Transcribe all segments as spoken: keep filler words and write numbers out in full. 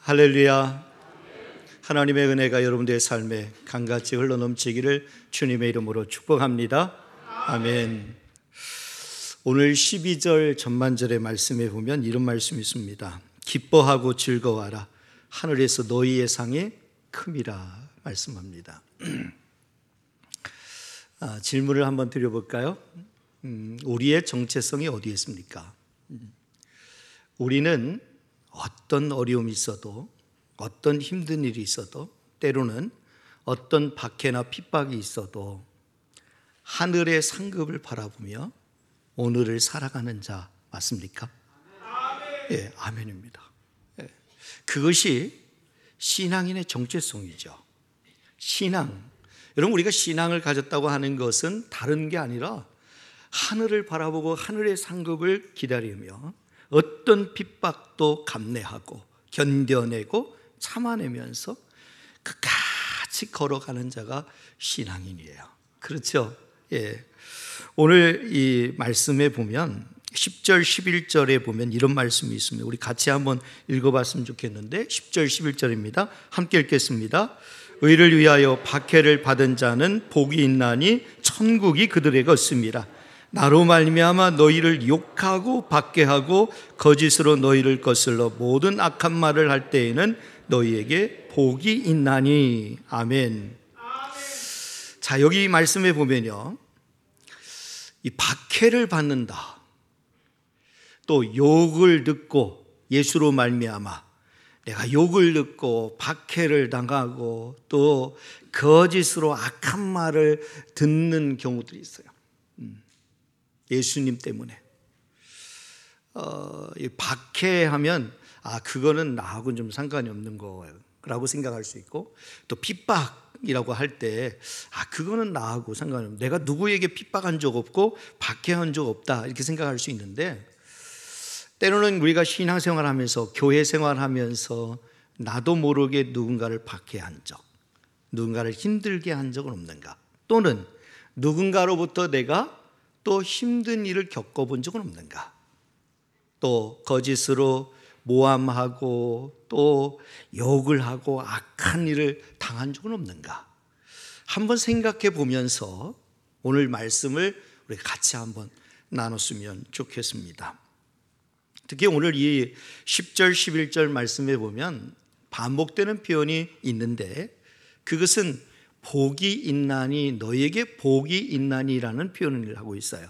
할렐루야. 하나님의 은혜가 여러분들의 삶에 강같이 흘러넘치기를 주님의 이름으로 축복합니다. 아멘. 오늘 십이 절 전반절의 말씀에 보면 이런 말씀이 있습니다. 기뻐하고 즐거워하라. 하늘에서 너희의 상이 큼이라 말씀합니다. 아, 질문을 한번 드려볼까요? 음, 우리의 정체성이 어디에 있습니까? 음, 우리는 어떤 어려움이 있어도, 어떤 힘든 일이 있어도, 때로는 어떤 박해나 핍박이 있어도 하늘의 상급을 바라보며 오늘을 살아가는 자 맞습니까? 아멘. 예, 아멘입니다. 예, 그것이 신앙인의 정체성이죠. 신앙. 여러분, 우리가 신앙을 가졌다고 하는 것은 다른 게 아니라 하늘을 바라보고 하늘의 상급을 기다리며 어떤 핍박도 감내하고 견뎌내고 참아내면서 끝까지 걸어가는 자가 신앙인이에요. 그렇죠? 예. 오늘 이 말씀에 보면 십 절 십일 절에 보면 이런 말씀이 있습니다. 우리 같이 한번 읽어봤으면 좋겠는데 십 절 십일 절입니다. 함께 읽겠습니다. 의를 위하여 박해를 받은 자는 복이 있나니 천국이 그들에게 있습니다. 나로 말미암아 너희를 욕하고 박해하고 거짓으로 너희를 거슬러 모든 악한 말을 할 때에는 너희에게 복이 있나니. 아멘. 아멘. 자, 여기 말씀에 보면요, 이 박해를 받는다, 또 욕을 듣고 예수로 말미암아 내가 욕을 듣고 박해를 당하고 또 거짓으로 악한 말을 듣는 경우들이 있어요. 예수님 때문에. 어, 박해하면 아, 그거는 나하고는 좀 상관이 없는 거라고 생각할 수 있고, 또 핍박이라고 할 때 아, 그거는 나하고 상관이 없는, 내가 누구에게 핍박한 적 없고 박해한 적 없다 이렇게 생각할 수 있는데, 때로는 우리가 신앙생활하면서 교회 생활하면서 나도 모르게 누군가를 박해한 적, 누군가를 힘들게 한 적은 없는가? 또는 누군가로부터 내가 또 힘든 일을 겪어본 적은 없는가? 또 거짓으로 모함하고 또 욕을 하고 악한 일을 당한 적은 없는가? 한번 생각해 보면서 오늘 말씀을 우리 같이 한번 나눴으면 좋겠습니다. 특히 오늘 이 십 절 십일 절 말씀에 보면 반복되는 표현이 있는데, 그것은 복이 있나니, 너에게 복이 있나니라는 표현을 하고 있어요.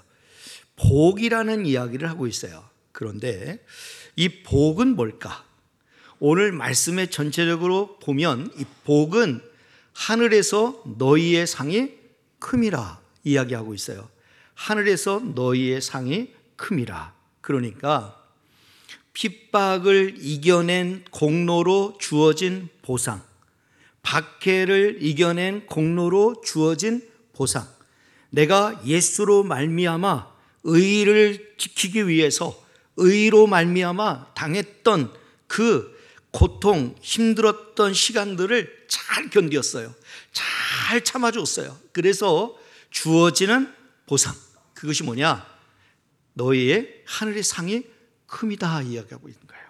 복이라는 이야기를 하고 있어요. 그런데 이 복은 뭘까? 오늘 말씀의 전체적으로 보면 이 복은 하늘에서 너희의 상이 큼이라 이야기하고 있어요. 하늘에서 너희의 상이 큼이라. 그러니까 핍박을 이겨낸 공로로 주어진 보상, 박해를 이겨낸 공로로 주어진 보상, 내가 예수로 말미암아 의를 지키기 위해서 의로 말미암아 당했던 그 고통, 힘들었던 시간들을 잘 견뎠어요. 잘 참아줬어요. 그래서 주어지는 보상, 그것이 뭐냐? 너희의 하늘의 상이 큼이다 이야기하고 있는 거예요.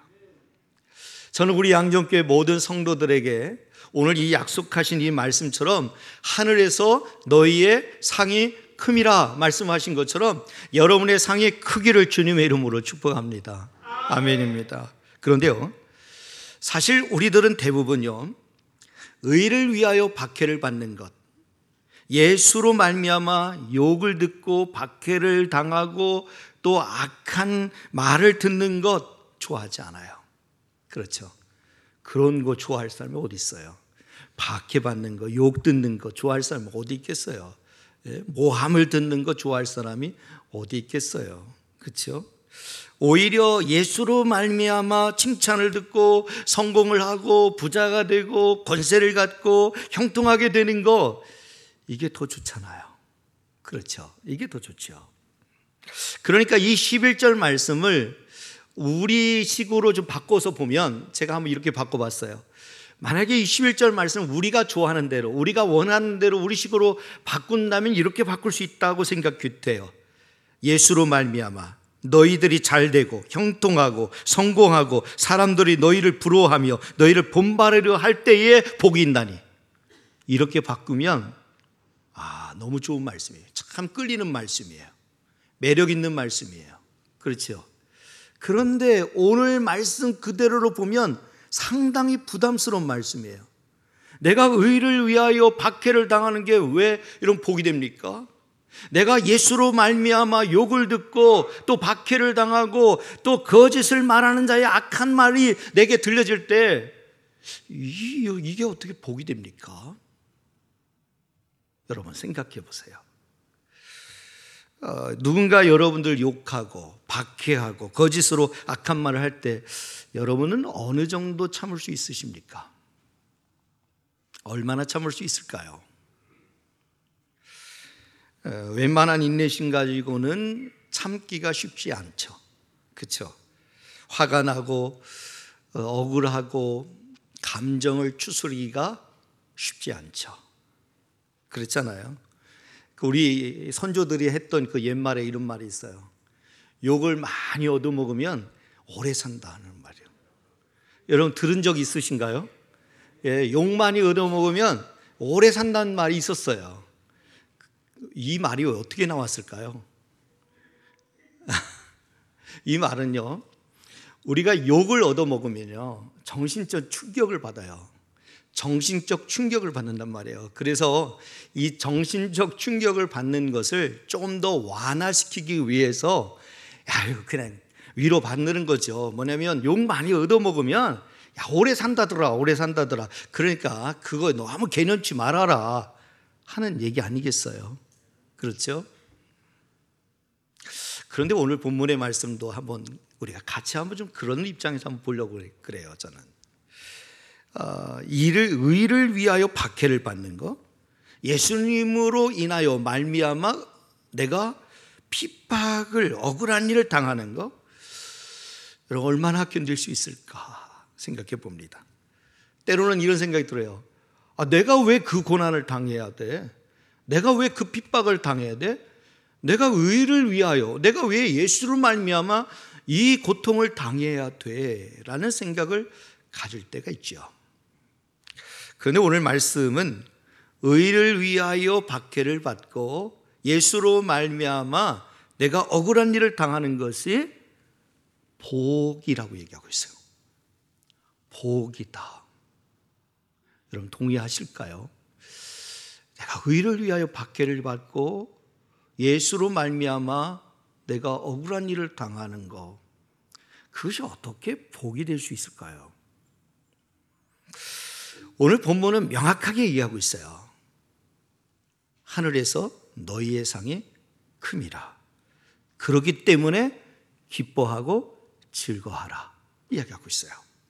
저는 우리 양정교회 모든 성도들에게 오늘 이 약속하신 이 말씀처럼 하늘에서 너희의 상이 큼이라 말씀하신 것처럼 여러분의 상의 크기를 주님의 이름으로 축복합니다. 아멘입니다. 그런데요, 사실 우리들은 대부분요, 의를 위하여 박해를 받는 것, 예수로 말미암아 욕을 듣고 박해를 당하고 또 악한 말을 듣는 것 좋아하지 않아요. 그렇죠? 그런 거 좋아할 사람이 어디 있어요? 박해받는 거, 욕 듣는 거 좋아할 사람이 어디 있겠어요? 예? 모함을 듣는 거 좋아할 사람이 어디 있겠어요? 그렇죠? 오히려 예수로 말미암아 칭찬을 듣고 성공을 하고 부자가 되고 권세를 갖고 형통하게 되는 거, 이게 더 좋잖아요. 그렇죠? 이게 더 좋죠. 그러니까 이 십일 절 말씀을 우리식으로 좀 바꿔서 보면, 제가 한번 이렇게 바꿔봤어요. 만약에 이 십일 절 말씀 우리가 좋아하는 대로, 우리가 원하는 대로 우리식으로 바꾼다면 이렇게 바꿀 수 있다고 생각돼요. 예수로 말미암아 너희들이 잘되고 형통하고 성공하고 사람들이 너희를 부러워하며 너희를 본받으려 할 때에 복이 있나니. 이렇게 바꾸면 아, 너무 좋은 말씀이에요. 참 끌리는 말씀이에요. 매력 있는 말씀이에요. 그렇죠? 그런데 오늘 말씀 그대로로 보면 상당히 부담스러운 말씀이에요. 내가 의를 위하여 박해를 당하는 게 왜 이런 복이 됩니까? 내가 예수로 말미암아 욕을 듣고 또 박해를 당하고 또 거짓을 말하는 자의 악한 말이 내게 들려질 때 이게 어떻게 복이 됩니까? 여러분 생각해 보세요. 어, 누군가 여러분들 욕하고 박해하고 거짓으로 악한 말을 할 때 여러분은 어느 정도 참을 수 있으십니까? 얼마나 참을 수 있을까요? 어, 웬만한 인내심 가지고는 참기가 쉽지 않죠. 그렇죠? 화가 나고 어, 억울하고 감정을 추스리기가 쉽지 않죠. 그렇잖아요. 우리 선조들이 했던 그 옛말에 이런 말이 있어요. 욕을 많이 얻어먹으면 오래 산다는 말이에요. 여러분 들은 적 있으신가요? 예, 욕 많이 얻어먹으면 오래 산다는 말이 있었어요. 이 말이 어떻게 나왔을까요? 이 말은요, 우리가 욕을 얻어먹으면요 정신적 충격을 받아요. 정신적 충격을 받는단 말이에요. 그래서 이 정신적 충격을 받는 것을 조금 더 완화시키기 위해서 야, 그냥 위로 받는 거죠. 뭐냐면 욕 많이 얻어먹으면 야, 오래 산다더라, 오래 산다더라. 그러니까 그거 너무 개념치 말아라 하는 얘기 아니겠어요? 그렇죠? 그런데 오늘 본문의 말씀도 한번 우리가 같이 한번 좀 그런 입장에서 한번 보려고 그래요. 저는 어, 이를 의를 위하여 박해를 받는 거, 예수님으로 인하여 말미암아 내가 핍박을 억울한 일을 당하는 거, 여러분 얼마나 견딜 수 있을까 생각해 봅니다. 때로는 이런 생각이 들어요. 아, 내가 왜 그 고난을 당해야 돼? 내가 왜 그 핍박을 당해야 돼? 내가 의를 위하여, 내가 왜 예수로 말미암아 이 고통을 당해야 돼? 라는 생각을 가질 때가 있죠. 그런데 오늘 말씀은 의를 위하여 박해를 받고 예수로 말미암아 내가 억울한 일을 당하는 것이 복이라고 얘기하고 있어요. 복이다. 여러분 동의하실까요? 내가 의를 위하여 박해를 받고 예수로 말미암아 내가 억울한 일을 당하는 것, 그것이 어떻게 복이 될 수 있을까요? 오늘 본문은 명확하게 얘기하고 있어요. 하늘에서 너희의 상이 큼이라. 그렇기 때문에 기뻐하고 즐거워하라 이야기하고 있어요.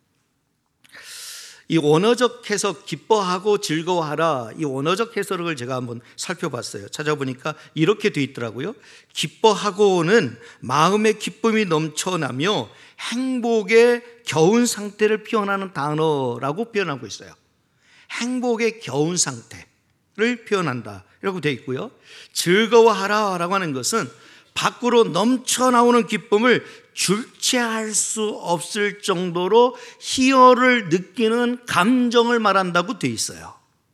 이 원어적 해석 기뻐하고 즐거워하라, 이 원어적 해석을 제가 한번 살펴봤어요. 찾아보니까 이렇게 돼 있더라고요. 기뻐하고는 마음의 기쁨이 넘쳐나며 행복의 겨운 상태를 표현하는 단어라고 표현하고 있어요. 행복의 겨운 상태를 표현한다 라고 되어 있고요. 즐거워하라 라고 하는 것은 밖으로 넘쳐나오는 기쁨을 주체할 수 없을 정도로 희열을 느끼는 감정을 말한다고 되어 있어요.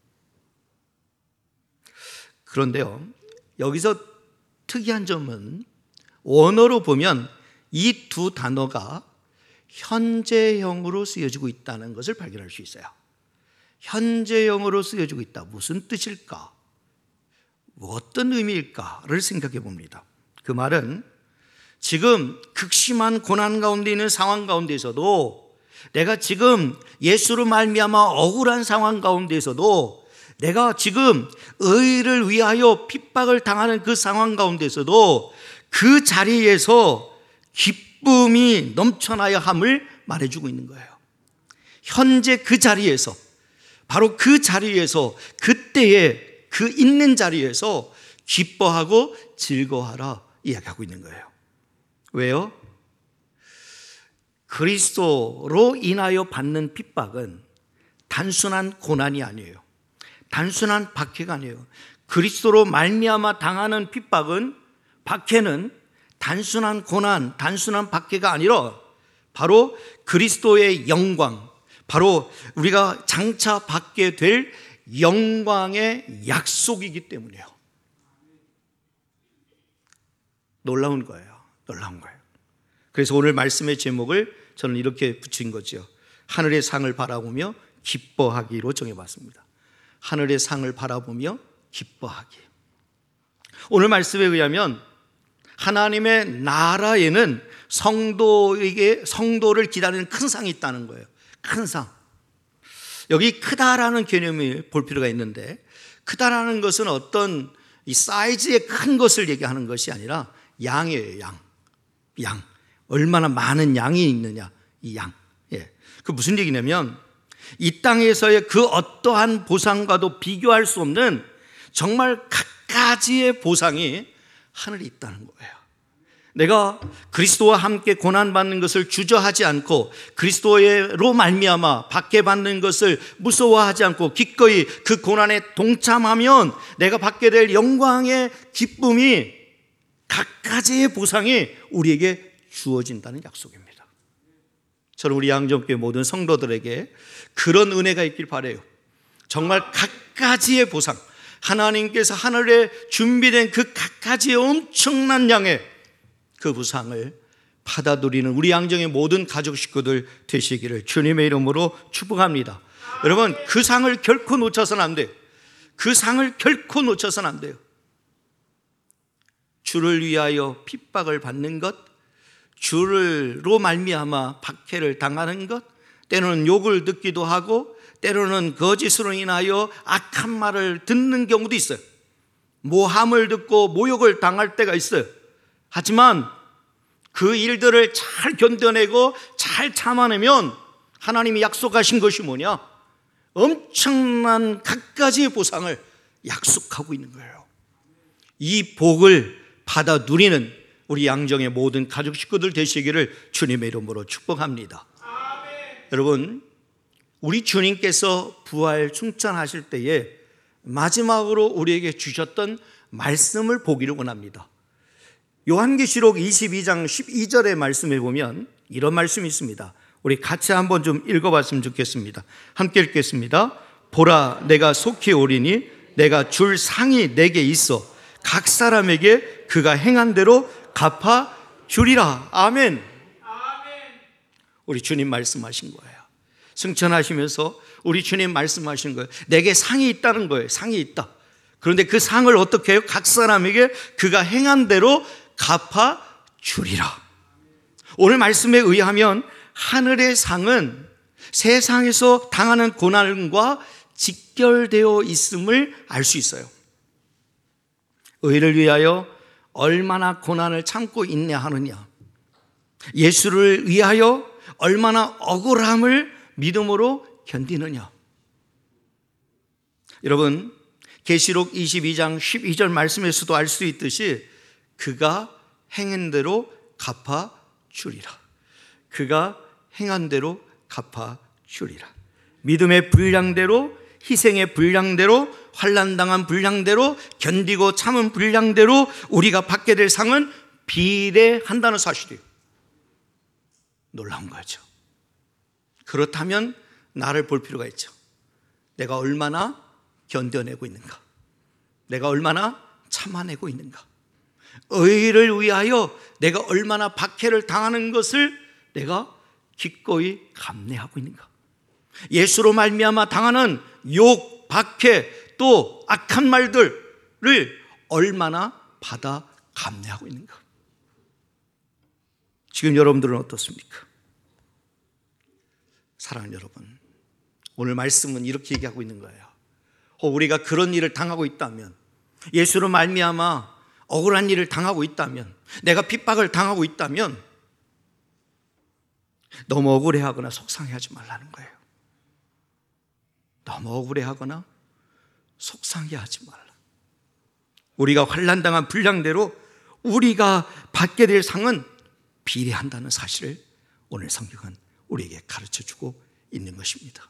그런데요, 여기서 특이한 점은 원어로 보면 이 두 단어가 현재형으로 쓰여지고 있다는 것을 발견할 수 있어요. 현재형으로 쓰여지고 있다. 무슨 뜻일까? 어떤 의미일까를 생각해 봅니다. 그 말은 지금 극심한 고난 가운데 있는 상황 가운데서도, 내가 지금 예수로 말미암아 억울한 상황 가운데서도, 내가 지금 의를 위하여 핍박을 당하는 그 상황 가운데서도 그 자리에서 기쁨이 넘쳐나야 함을 말해주고 있는 거예요. 현재 그 자리에서, 바로 그 자리에서, 그때에 그 있는 자리에서 기뻐하고 즐거워하라 이야기하고 있는 거예요. 왜요? 그리스도로 인하여 받는 핍박은 단순한 고난이 아니에요. 단순한 박해가 아니에요. 그리스도로 말미암아 당하는 핍박은, 박해는 단순한 고난, 단순한 박해가 아니라 바로 그리스도의 영광, 바로 우리가 장차 받게 될 영광의 약속이기 때문이에요. 놀라운 거예요. 놀라운 거예요. 그래서 오늘 말씀의 제목을 저는 이렇게 붙인 거죠. 하늘의 상을 바라보며 기뻐하기로 정해봤습니다. 하늘의 상을 바라보며 기뻐하기. 오늘 말씀에 의하면 하나님의 나라에는 성도에게, 성도를 기다리는 큰 상이 있다는 거예요. 큰 상. 여기 크다라는 개념을 볼 필요가 있는데, 크다라는 것은 어떤 이 사이즈의 큰 것을 얘기하는 것이 아니라 양이에요. 양. 양. 얼마나 많은 양이 있느냐, 이 양. 예. 그 무슨 얘기냐면 이 땅에서의 그 어떠한 보상과도 비교할 수 없는 정말 갖가지의 보상이 하늘에 있다는 거예요. 내가 그리스도와 함께 고난받는 것을 주저하지 않고 그리스도로 말미암아 받게 받는 것을 무서워하지 않고 기꺼이 그 고난에 동참하면 내가 받게 될 영광의 기쁨이 갖가지의 보상이 우리에게 주어진다는 약속입니다. 저는 우리 양정교회 모든 성도들에게 그런 은혜가 있길 바라요. 정말 갖가지의 보상, 하나님께서 하늘에 준비된 그 갖가지의 엄청난 양의 그 보상을 받아 누리는 우리 양정의 모든 가족 식구들 되시기를 주님의 이름으로 축복합니다. 여러분, 그 상을 결코 놓쳐서는 안 돼요. 그 상을 결코 놓쳐서는 안 돼요. 주를 위하여 핍박을 받는 것, 주로 말미암아 박해를 당하는 것, 때로는 욕을 듣기도 하고 때로는 거짓으로 인하여 악한 말을 듣는 경우도 있어요. 모함을 듣고 모욕을 당할 때가 있어요. 하지만 그 일들을 잘 견뎌내고 잘 참아내면 하나님이 약속하신 것이 뭐냐? 엄청난 갖가지의 보상을 약속하고 있는 거예요. 이 복을 받아 누리는 우리 양정의 모든 가족 식구들 되시기를 주님의 이름으로 축복합니다. 아멘. 여러분, 우리 주님께서 부활 승천하실 때에 마지막으로 우리에게 주셨던 말씀을 보기를 원합니다. 요한계시록 이십이 장 십이 절의 말씀에 보면 이런 말씀이 있습니다. 우리 같이 한번 좀 읽어봤으면 좋겠습니다. 함께 읽겠습니다. 보라, 내가 속히 오리니 내가 줄 상이 내게 있어 각 사람에게 그가 행한 대로 갚아 주리라. 아멘. 우리 주님 말씀하신 거예요. 승천하시면서 우리 주님 말씀하신 거예요. 내게 상이 있다는 거예요. 상이 있다. 그런데 그 상을 어떻게 해요? 각 사람에게 그가 행한 대로 갚아 주리라. 오늘 말씀에 의하면 하늘의 상은 세상에서 당하는 고난과 직결되어 있음을 알 수 있어요. 의를 위하여 얼마나 고난을 참고 인내하느냐, 예수를 위하여 얼마나 억울함을 믿음으로 견디느냐. 여러분, 계시록 이십이 장 십이 절 말씀에서도 알 수 있듯이 그가 행한 대로 갚아 주리라. 그가 행한 대로 갚아 주리라. 믿음의 분량대로, 희생의 분량대로, 환난당한 분량대로, 견디고 참은 분량대로 우리가 받게 될 상은 비례한다는 사실이에요. 놀라운 거죠. 그렇다면 나를 볼 필요가 있죠. 내가 얼마나 견뎌내고 있는가, 내가 얼마나 참아내고 있는가, 의를 위하여 내가 얼마나 박해를 당하는 것을 내가 기꺼이 감내하고 있는가, 예수로 말미암아 당하는 욕, 박해, 또 악한 말들을 얼마나 받아 감내하고 있는가. 지금 여러분들은 어떻습니까? 사랑하는 여러분, 오늘 말씀은 이렇게 얘기하고 있는 거예요. 우리가 그런 일을 당하고 있다면, 예수로 말미암아 억울한 일을 당하고 있다면, 내가 핍박을 당하고 있다면 너무 억울해하거나 속상해하지 말라는 거예요. 너무 억울해하거나 속상해하지 말라. 우리가 환난당한 분량대로 우리가 받게 될 상은 비례한다는 사실을 오늘 성경은 우리에게 가르쳐주고 있는 것입니다.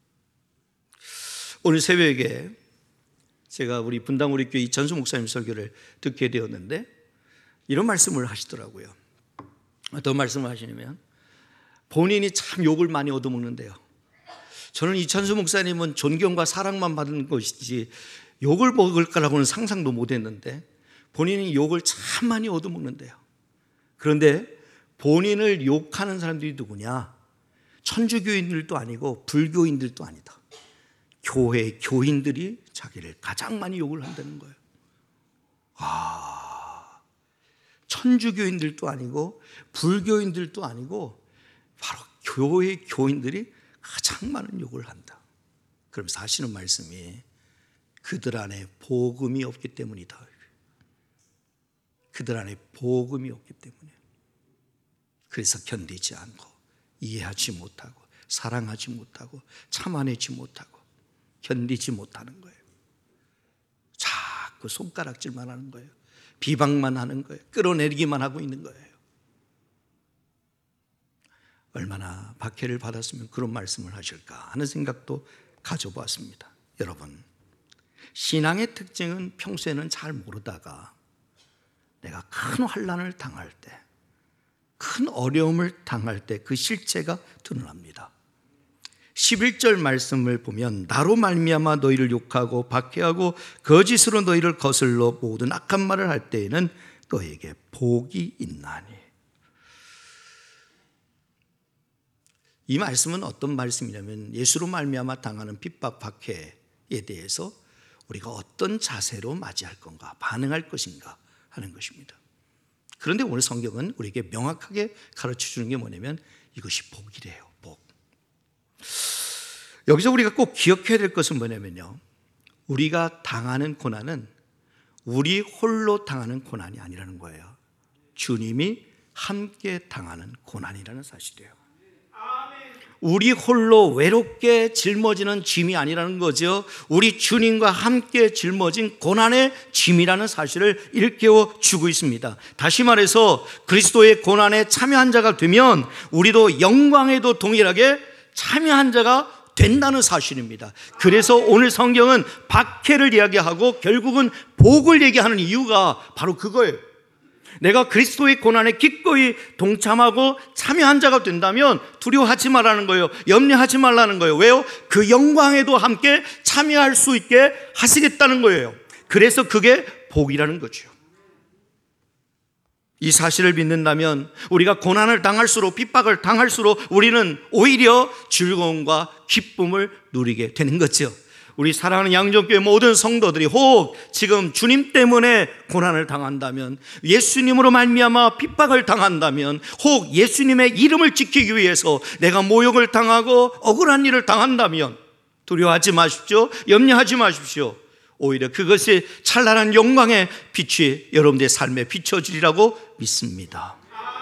오늘 새벽에 제가 우리 분당 우리 교회 이찬수 목사님 설교를 듣게 되었는데, 이런 말씀을 하시더라고요. 어떤 말씀을 하시냐면 본인이 참 욕을 많이 얻어먹는데요. 저는 이찬수 목사님은 존경과 사랑만 받는 것이지 욕을 먹을 거라고는 상상도 못했는데 본인이 욕을 참 많이 얻어먹는데요. 그런데 본인을 욕하는 사람들이 누구냐? 천주교인들도 아니고 불교인들도 아니다. 교회 교인들이 자기를 가장 많이 욕을 한다는 거예요. 아, 천주교인들도 아니고 불교인들도 아니고 바로 교회 교인들이 가장 많은 욕을 한다. 그러면서 하시는 말씀이 그들 안에 복음이 없기 때문이다. 그들 안에 복음이 없기 때문에 그래서 견디지 않고 이해하지 못하고 사랑하지 못하고 참아내지 못하고 견디지 못하는 거예요. 자꾸 손가락질만 하는 거예요. 비방만 하는 거예요. 끌어내리기만 하고 있는 거예요. 얼마나 박해를 받았으면 그런 말씀을 하실까 하는 생각도 가져보았습니다. 여러분, 신앙의 특징은 평소에는 잘 모르다가 내가 큰 환난을 당할 때, 큰 어려움을 당할 때 그 실체가 드러납니다. 십일 절 말씀을 보면 나로 말미암아 너희를 욕하고 박해하고 거짓으로 너희를 거슬러 모든 악한 말을 할 때에는 너희에게 복이 있나니. 이 말씀은 어떤 말씀이냐면 예수로 말미암아 당하는 핍박 박해에 대해서 우리가 어떤 자세로 맞이할 건가, 반응할 것인가 하는 것입니다. 그런데 오늘 성경은 우리에게 명확하게 가르쳐 주는 게 뭐냐면 이것이 복이래요. 복. 여기서 우리가 꼭 기억해야 될 것은 뭐냐면요, 우리가 당하는 고난은 우리 홀로 당하는 고난이 아니라는 거예요. 주님이 함께 당하는 고난이라는 사실이에요. 우리 홀로 외롭게 짊어지는 짐이 아니라는 거죠. 우리 주님과 함께 짊어진 고난의 짐이라는 사실을 일깨워 주고 있습니다. 다시 말해서 그리스도의 고난에 참여한 자가 되면 우리도 영광에도 동일하게 참여한 자가 된다는 사실입니다. 그래서 오늘 성경은 박해를 이야기하고 결국은 복을 얘기하는 이유가 바로 그거예요. 내가 그리스도의 고난에 기꺼이 동참하고 참여한 자가 된다면 두려워하지 말라는 거예요. 염려하지 말라는 거예요. 왜요? 그 영광에도 함께 참여할 수 있게 하시겠다는 거예요. 그래서 그게 복이라는 거죠. 이 사실을 믿는다면 우리가 고난을 당할수록, 핍박을 당할수록 우리는 오히려 즐거움과 기쁨을 누리게 되는 거죠. 우리 사랑하는 양정교회 모든 성도들이 혹 지금 주님 때문에 고난을 당한다면, 예수님으로 말미암아 핍박을 당한다면, 혹 예수님의 이름을 지키기 위해서 내가 모욕을 당하고 억울한 일을 당한다면 두려워하지 마십시오. 염려하지 마십시오. 오히려 그것이 찬란한 영광의 빛이 여러분들의 삶에 비춰지리라고 믿습니다.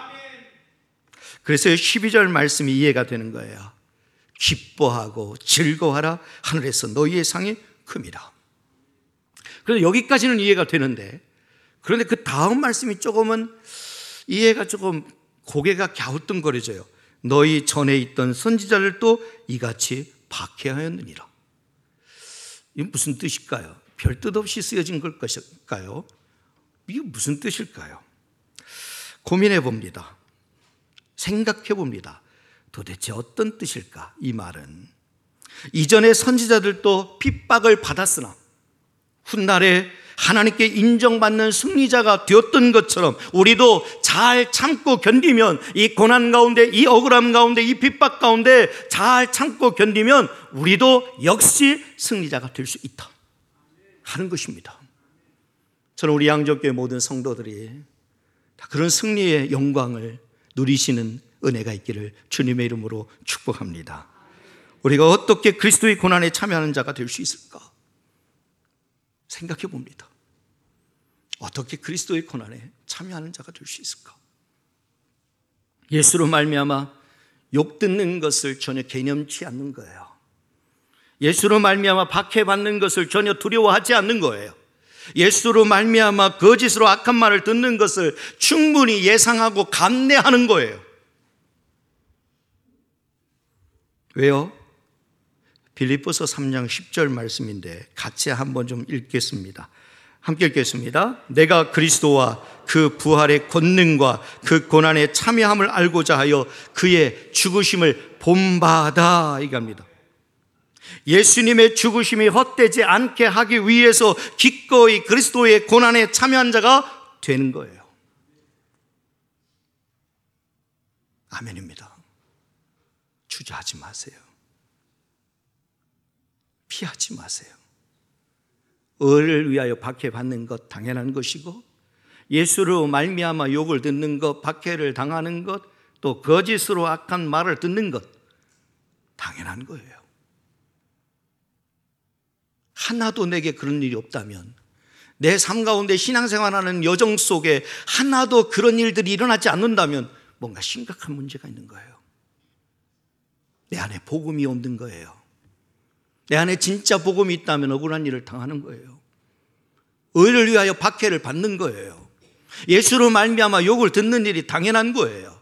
그래서 십이 절 말씀이 이해가 되는 거예요. 기뻐하고 즐거워하라, 하늘에서 너희의 상이 큼이라. 그래서 여기까지는 이해가 되는데, 그런데 그 다음 말씀이 조금은 이해가 조금 고개가 갸우뚱거려져요. 너희 전에 있던 선지자들도 이같이 박해하였느니라. 이게 무슨 뜻일까요? 별 뜻 없이 쓰여진 걸 것일까요? 이게 무슨 뜻일까요? 고민해 봅니다. 생각해 봅니다. 도대체 어떤 뜻일까? 이 말은 이전의 선지자들도 핍박을 받았으나 훗날에 하나님께 인정받는 승리자가 되었던 것처럼 우리도 잘 참고 견디면, 이 고난 가운데, 이 억울함 가운데, 이 핍박 가운데 잘 참고 견디면 우리도 역시 승리자가 될 수 있다 하는 것입니다. 저는 우리 양정교회 모든 성도들이 다 그런 승리의 영광을 누리시는 은혜가 있기를 주님의 이름으로 축복합니다. 우리가 어떻게 그리스도의 고난에 참여하는 자가 될 수 있을까 생각해 봅니다. 어떻게 그리스도의 고난에 참여하는 자가 될 수 있을까? 예수로 말미암아 욕 듣는 것을 전혀 개념치 않는 거예요. 예수로 말미암아 박해받는 것을 전혀 두려워하지 않는 거예요. 예수로 말미암아 거짓으로 악한 말을 듣는 것을 충분히 예상하고 감내하는 거예요. 왜요? 빌립보서 삼 장 십 절 말씀인데 같이 한번 좀 읽겠습니다. 함께 읽겠습니다. 내가 그리스도와 그 부활의 권능과 그 고난의 참여함을 알고자 하여 그의 죽으심을 본바다 이겁니다. 예수님의 죽으심이 헛되지 않게 하기 위해서 기꺼이 그리스도의 고난에 참여한 자가 되는 거예요. 아멘입니다. 주저하지 마세요. 피하지 마세요. 의를 위하여 박해받는 것 당연한 것이고, 예수로 말미암아 욕을 듣는 것, 박해를 당하는 것, 또 거짓으로 악한 말을 듣는 것 당연한 거예요. 하나도 내게 그런 일이 없다면, 내 삶 가운데 신앙생활하는 여정 속에 하나도 그런 일들이 일어나지 않는다면 뭔가 심각한 문제가 있는 거예요. 내 안에 복음이 없는 거예요. 내 안에 진짜 복음이 있다면 억울한 일을 당하는 거예요. 의를 위하여 박해를 받는 거예요. 예수로 말미암아 욕을 듣는 일이 당연한 거예요.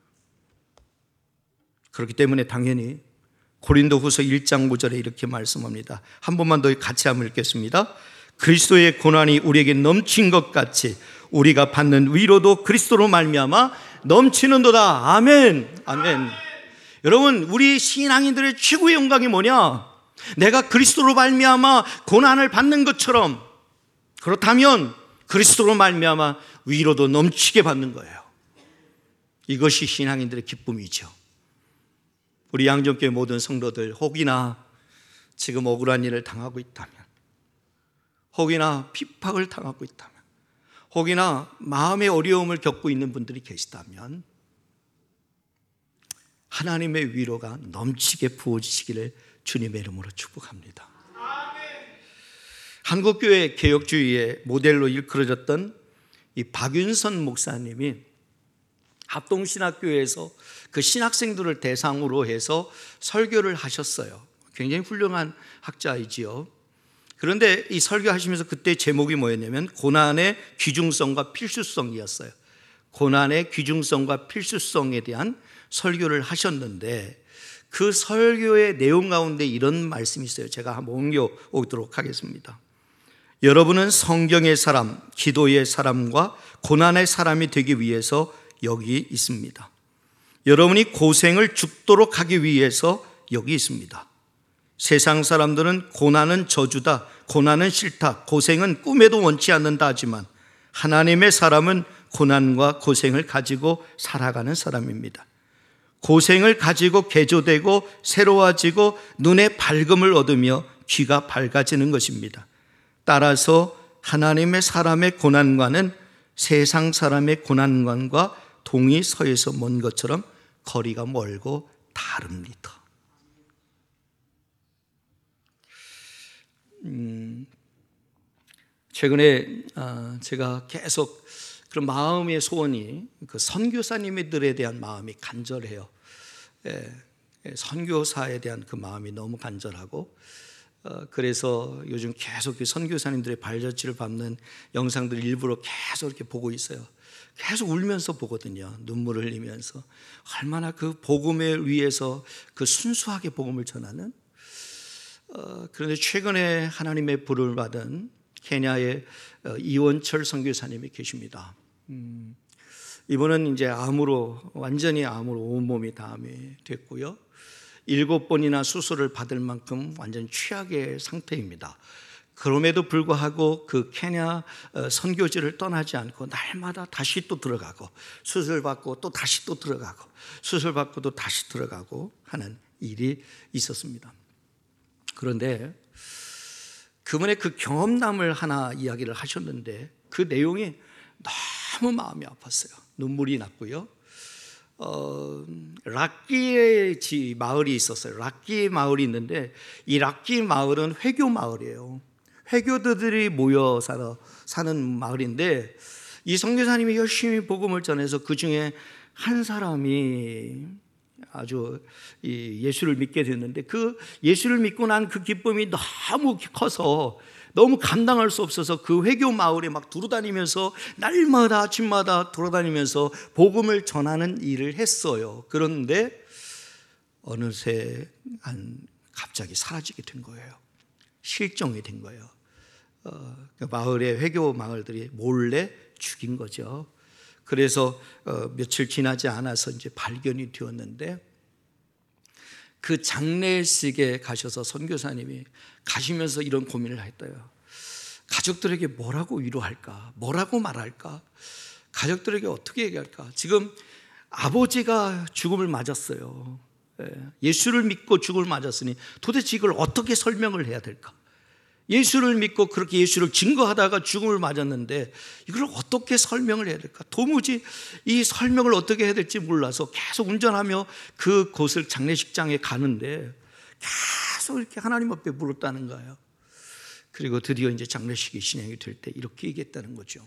그렇기 때문에 당연히 고린도후서 일 장 구 절에 이렇게 말씀합니다. 한 번만 더 같이 한번 읽겠습니다. 그리스도의 고난이 우리에게 넘친 것 같이 우리가 받는 위로도 그리스도로 말미암아 넘치는도다. 아멘. 아멘. 여러분, 우리 신앙인들의 최고의 영광이 뭐냐? 내가 그리스도로 말미암아 고난을 받는 것처럼, 그렇다면 그리스도로 말미암아 위로도 넘치게 받는 거예요. 이것이 신앙인들의 기쁨이죠. 우리 양정교회 모든 성도들, 혹이나 지금 억울한 일을 당하고 있다면, 혹이나 핍박을 당하고 있다면, 혹이나 마음의 어려움을 겪고 있는 분들이 계시다면 하나님의 위로가 넘치게 부어지시기를 주님의 이름으로 축복합니다. 한국교회 개혁주의의 모델로 일컬어졌던 이 박윤선 목사님이 합동신학교에서 그 신학생들을 대상으로 해서 설교를 하셨어요. 굉장히 훌륭한 학자이지요. 그런데 이 설교하시면서 그때 제목이 뭐였냐면 고난의 귀중성과 필수성이었어요. 고난의 귀중성과 필수성에 대한 설교를 하셨는데, 그 설교의 내용 가운데 이런 말씀이 있어요. 제가 한번 옮겨오도록 하겠습니다. 여러분은 성경의 사람, 기도의 사람과 고난의 사람이 되기 위해서 여기 있습니다. 여러분이 고생을 죽도록 하기 위해서 여기 있습니다. 세상 사람들은 고난은 저주다, 고난은 싫다, 고생은 꿈에도 원치 않는다 하지만 하나님의 사람은 고난과 고생을 가지고 살아가는 사람입니다. 고생을 가지고 개조되고 새로워지고 눈에 밝음을 얻으며 귀가 밝아지는 것입니다. 따라서 하나님의 사람의 고난과는 세상 사람의 고난관과 동이 서에서 먼 것처럼 거리가 멀고 다릅니다. 음, 최근에 아, 제가 계속 그런 마음의 소원이, 그 선교사님들에 대한 마음이 간절해요. 예, 선교사에 대한 그 마음이 너무 간절하고, 어, 그래서 요즘 계속 그 선교사님들의 발자취를 밟는 영상들 일부러 계속 이렇게 보고 있어요. 계속 울면서 보거든요. 눈물을 흘리면서. 얼마나 그 복음을 위해서 그 순수하게 복음을 전하는. 어, 그런데 최근에 하나님의 부름을 받은 케냐의 이원철 선교사님이 계십니다. 음, 이분은 이제 암으로, 완전히 암으로 온몸이 다 암이 됐고요. 일곱 번이나 수술을 받을 만큼 완전 취약의 상태입니다. 그럼에도 불구하고 그 케냐 선교지를 떠나지 않고 날마다 다시 또 들어가고, 수술받고 또 다시 또 들어가고, 수술받고 또 다시 들어가고 하는 일이 있었습니다. 그런데 그분의 그 경험담을 하나 이야기를 하셨는데, 그 내용이 너무 마음이 아팠어요. 눈물이 났고요. 어, 락기의 지, 마을이 있었어요. 락기 마을이 있는데, 이 락기 마을은 회교 마을이에요. 회교도들이 모여 살아, 사는 마을인데, 이 선교사님이 열심히 복음을 전해서 그 중에 한 사람이 아주 이 예수를 믿게 됐는데, 그 예수를 믿고 난 그 기쁨이 너무 커서 너무 감당할 수 없어서 그 회교 마을에 막 돌아다니면서 날마다 아침마다 돌아다니면서 복음을 전하는 일을 했어요. 그런데 어느새 한 갑자기 사라지게 된 거예요. 실종이 된 거예요. 어, 그 마을의 회교 마을들이 몰래 죽인 거죠. 그래서 어, 며칠 지나지 않아서 이제 발견이 되었는데, 그 장례식에 가셔서 선교사님이 가시면서 이런 고민을 했대요. 가족들에게 뭐라고 위로할까? 뭐라고 말할까? 가족들에게 어떻게 얘기할까? 지금 아버지가 죽음을 맞았어요. 예수를 믿고 죽음을 맞았으니 도대체 이걸 어떻게 설명을 해야 될까? 예수를 믿고 그렇게 예수를 증거하다가 죽음을 맞았는데 이걸 어떻게 설명을 해야 될까? 도무지 이 설명을 어떻게 해야 될지 몰라서 계속 운전하며 그 곳을 장례식장에 가는데 계속 이렇게 하나님 앞에 물었다는 거예요. 그리고 드디어 이제 장례식이 진행이 될 때 이렇게 얘기했다는 거죠.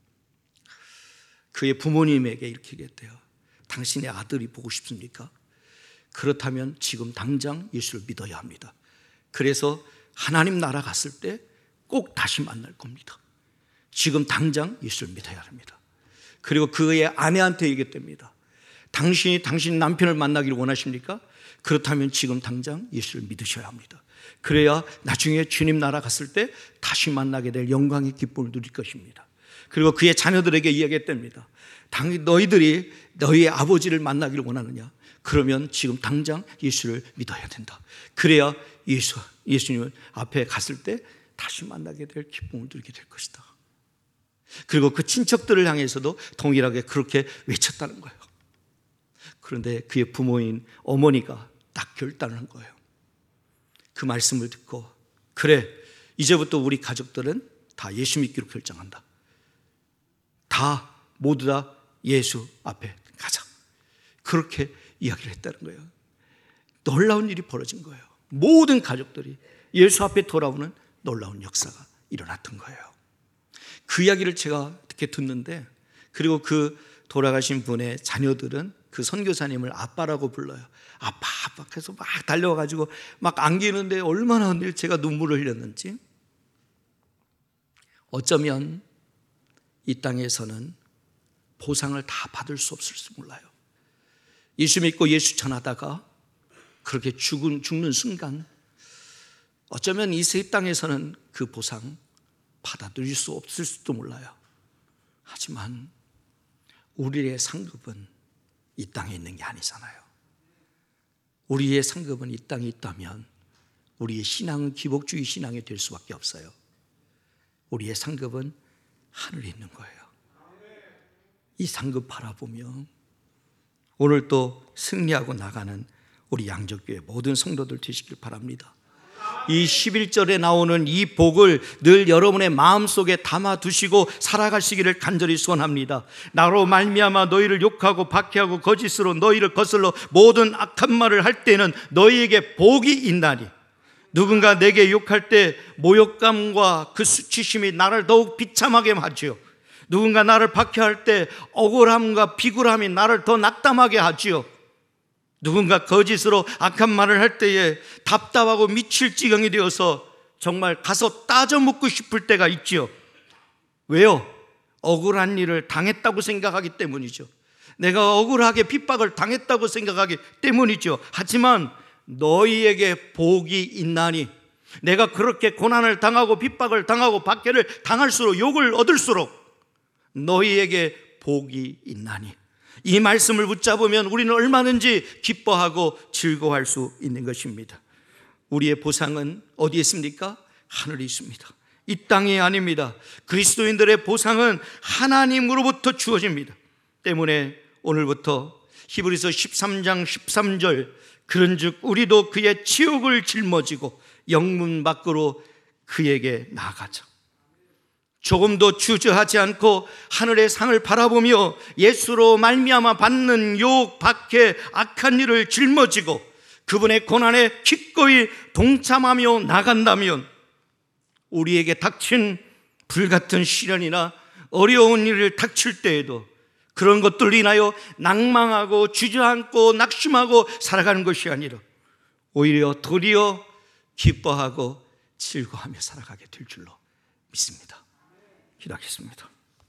그의 부모님에게 이렇게 얘기했대요. 당신의 아들이 보고 싶습니까? 그렇다면 지금 당장 예수를 믿어야 합니다. 그래서 하나님 나라 갔을 때 꼭 다시 만날 겁니다. 지금 당장 예수를 믿어야 합니다. 그리고 그의 아내한테 얘기했답니다. 당신이 당신 남편을 만나기를 원하십니까? 그렇다면 지금 당장 예수를 믿으셔야 합니다. 그래야 나중에 주님 나라 갔을 때 다시 만나게 될 영광의 기쁨을 누릴 것입니다. 그리고 그의 자녀들에게 이야기했답니다. 너희들이 너희의 아버지를 만나기를 원하느냐? 그러면 지금 당장 예수를 믿어야 된다. 그래야 예수, 예수님 앞에 갔을 때 다시 만나게 될 기쁨을 누리게 될 것이다. 그리고 그 친척들을 향해서도 동일하게 그렇게 외쳤다는 거예요. 그런데 그의 부모인 어머니가 딱 결단을 한 거예요. 그 말씀을 듣고, 그래, 이제부터 우리 가족들은 다 예수 믿기로 결정한다. 다 모두 다 예수 앞에 가자. 그렇게 이야기를 했다는 거예요. 놀라운 일이 벌어진 거예요. 모든 가족들이 예수 앞에 돌아오는 놀라운 역사가 일어났던 거예요. 그 이야기를 제가 이렇게 듣는데, 그리고 그 돌아가신 분의 자녀들은 그 선교사님을 아빠라고 불러요. 아빠 아빠 해서 막 달려와가지고 막 안기는데 얼마나 제가 눈물을 흘렸는지. 어쩌면 이 땅에서는 보상을 다 받을 수 없을지 몰라요. 예수 믿고 예수 전하다가 그렇게 죽은, 죽는 순간 어쩌면 이 세 땅에서는 그 보상 받아 누릴 수 없을 수도 몰라요. 하지만 우리의 상급은 이 땅에 있는 게 아니잖아요. 우리의 상급은 이 땅에 있다면 우리의 신앙은 기복주의 신앙이 될 수밖에 없어요. 우리의 상급은 하늘에 있는 거예요. 이 상급 바라보며 오늘 또 승리하고 나가는 우리 양적교회 모든 성도들 되시길 바랍니다. 이 십일 절에 나오는 이 복을 늘 여러분의 마음속에 담아두시고 살아가시기를 간절히 소원합니다. 나로 말미암아 너희를 욕하고 박해하고 거짓으로 너희를 거슬러 모든 악한 말을 할 때는 너희에게 복이 있나니, 누군가 내게 욕할 때 모욕감과 그 수치심이 나를 더욱 비참하게 하지요. 누군가 나를 박해할 때 억울함과 비굴함이 나를 더 낙담하게 하지요. 누군가 거짓으로 악한 말을 할 때에 답답하고 미칠 지경이 되어서 정말 가서 따져 묻고 싶을 때가 있지요. 왜요? 억울한 일을 당했다고 생각하기 때문이죠. 내가 억울하게 핍박을 당했다고 생각하기 때문이죠. 하지만 너희에게 복이 있나니, 내가 그렇게 고난을 당하고 핍박을 당하고 박해를 당할수록, 욕을 얻을수록 너희에게 복이 있나니, 이 말씀을 붙잡으면 우리는 얼마든지 기뻐하고 즐거워할 수 있는 것입니다. 우리의 보상은 어디에 있습니까? 하늘에 있습니다. 이 땅이 아닙니다. 그리스도인들의 보상은 하나님으로부터 주어집니다. 때문에 오늘부터 히브리서 십삼 장 십삼 절, 그런즉 우리도 그의 치욕을 짊어지고 영문 밖으로 그에게 나아가자. 조금도 주저하지 않고 하늘의 상을 바라보며 예수로 말미암아 받는 욕, 박해, 악한 일을 짊어지고 그분의 고난에 기꺼이 동참하며 나간다면 우리에게 닥친 불같은 시련이나 어려운 일을 닥칠 때에도 그런 것들로 인하여 낭망하고 주저앉고 낙심하고 살아가는 것이 아니라 오히려 도리어 기뻐하고 즐거워하며 살아가게 될 줄로 믿습니다. 기도하겠습니다.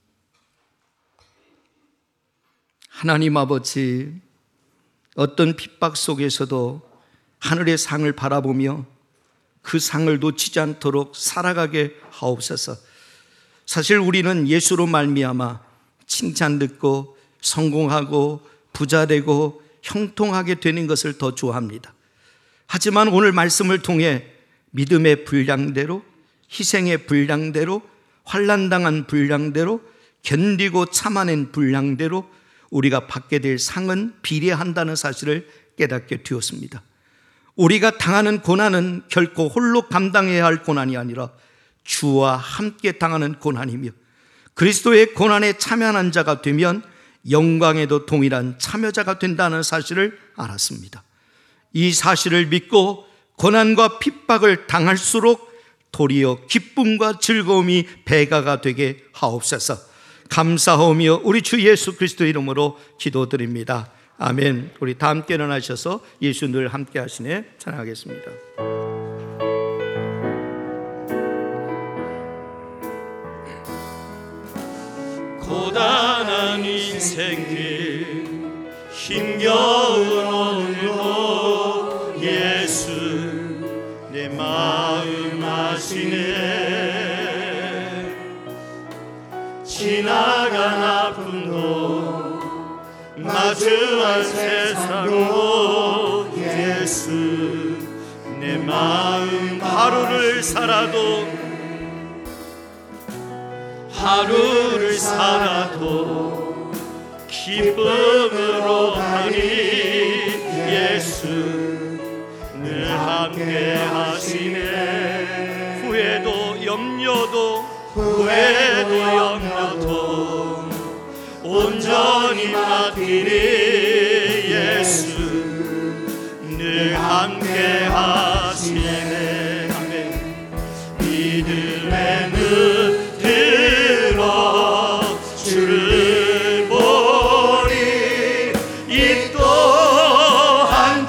하나님 아버지, 어떤 핍박 속에서도 하늘의 상을 바라보며 그 상을 놓치지 않도록 살아가게 하옵소서. 사실 우리는 예수로 말미암아 칭찬 듣고 성공하고 부자 되고 형통하게 되는 것을 더 좋아합니다. 하지만 오늘 말씀을 통해 믿음의 분량대로, 희생의 분량대로, 환난당한 분량대로, 견디고 참아낸 분량대로 우리가 받게 될 상은 비례한다는 사실을 깨닫게 되었습니다. 우리가 당하는 고난은 결코 홀로 감당해야 할 고난이 아니라 주와 함께 당하는 고난이며, 그리스도의 고난에 참여하는 자가 되면 영광에도 동일한 참여자가 된다는 사실을 알았습니다. 이 사실을 믿고 고난과 핍박을 당할수록 도리어 기쁨과 즐거움이 배가가 되게 하옵소서. 감사하오며 우리 주 예수 그리스도 이름으로 기도드립니다. 아멘. 우리 다 함께 일어나셔서 예수 늘 함께 하시네 찬양하겠습니다. 고단한 인생길 힘겨운 오늘도 예수 내 마음 아시네. 지나간 아픔도 마주한 세상도 예수 내 마음 하루를 살아도 하루를 살아도 기쁨으로 하니 예수 늘 함께 하시네. 후회도 염려도 후회도 염려도 온전히 맡기니 예수 늘 함께 하시네. 아멘. 믿음의 눈 들어 주를 보니 이 또한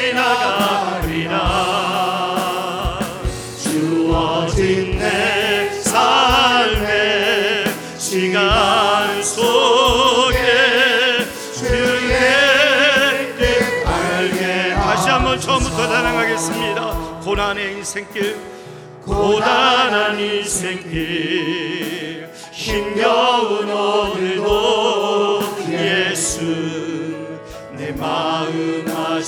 지나가리라. 주어진 내 삶의 시간 속에 주의 뜻 알게. 다시 한번 처음부터 찬양하겠습니다. 고난의 인생길 고단한 인생길 힘겨운 오늘도 예수 내 마음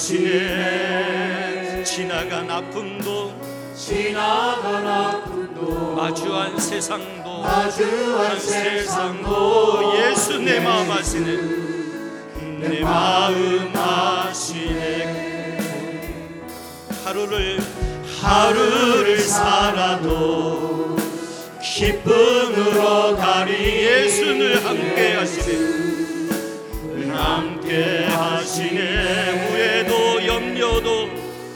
아시네. 지나간 아픔도 지나간 아픔도 마주한 세상도 마주한 세상도 예수 내 마음 아시네. 내 마음 아시네. 하루를 하루를 살아도 기쁨으로 가리 예수 늘 함께 하시네. 늘 함께 하시네. 후회도 염려도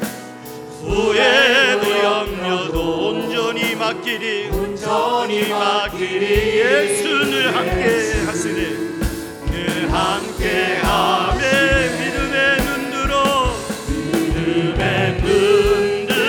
후회도 염려도 온전히 맡기리 온전히 맡기리 예수 늘 함께 하시네. 늘 함께 하며 믿음의 눈 들어 믿음의 눈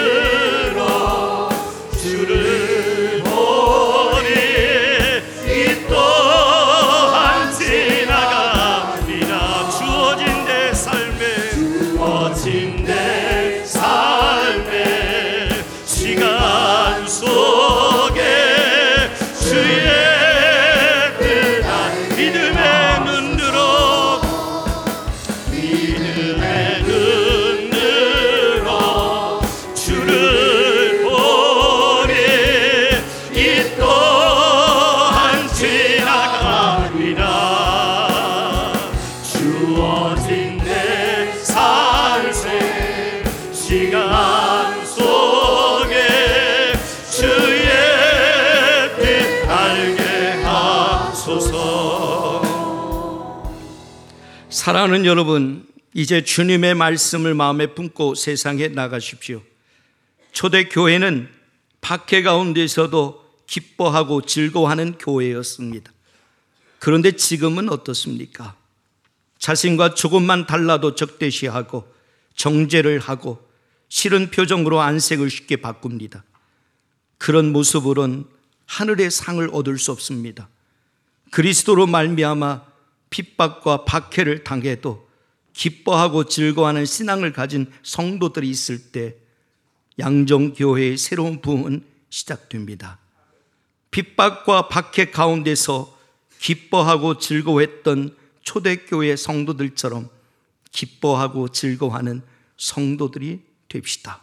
사랑하는 여러분, 이제 주님의 말씀을 마음에 품고 세상에 나가십시오. 초대교회는 박해 가운데서도 기뻐하고 즐거워하는 교회였습니다. 그런데 지금은 어떻습니까? 자신과 조금만 달라도 적대시하고 정죄를 하고 싫은 표정으로 안색을 쉽게 바꿉니다. 그런 모습으로는 하늘의 상을 얻을 수 없습니다. 그리스도로 말미암아 핍박과 박해를 당해도 기뻐하고 즐거워하는 신앙을 가진 성도들이 있을 때 양정교회의 새로운 부흥은 시작됩니다. 핍박과 박해 가운데서 기뻐하고 즐거워했던 초대교회 성도들처럼 기뻐하고 즐거워하는 성도들이 됩시다.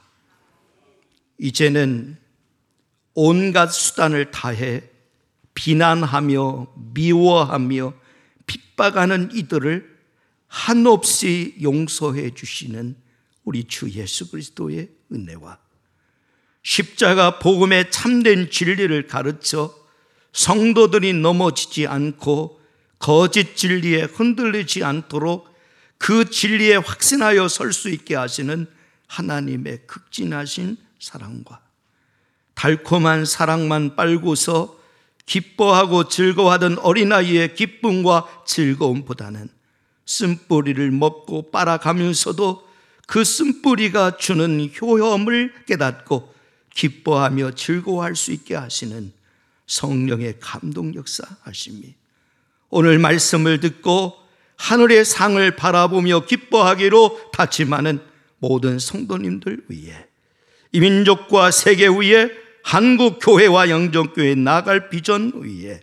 이제는 온갖 수단을 다해 비난하며 미워하며 핍박하는 이들을 한없이 용서해 주시는 우리 주 예수 그리스도의 은혜와 십자가 복음의 참된 진리를 가르쳐 성도들이 넘어지지 않고 거짓 진리에 흔들리지 않도록 그 진리에 확신하여 설 수 있게 하시는 하나님의 극진하신 사랑과 달콤한 사랑만 빨고서 기뻐하고 즐거워하던 어린아이의 기쁨과 즐거움보다는 쓴뿌리를 먹고 빨아가면서도 그 쓴뿌리가 주는 효험을 깨닫고 기뻐하며 즐거워할 수 있게 하시는 성령의 감동 역사하심이 오늘 말씀을 듣고 하늘의 상을 바라보며 기뻐하기로 다짐하는 모든 성도님들 위해 이 민족과 세계 위에 한국 교회와 영정교회 나갈 비전 위에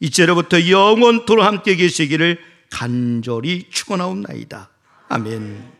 이제로부터 영원토록 함께 계시기를 간절히 축원하옵나이다. 아멘.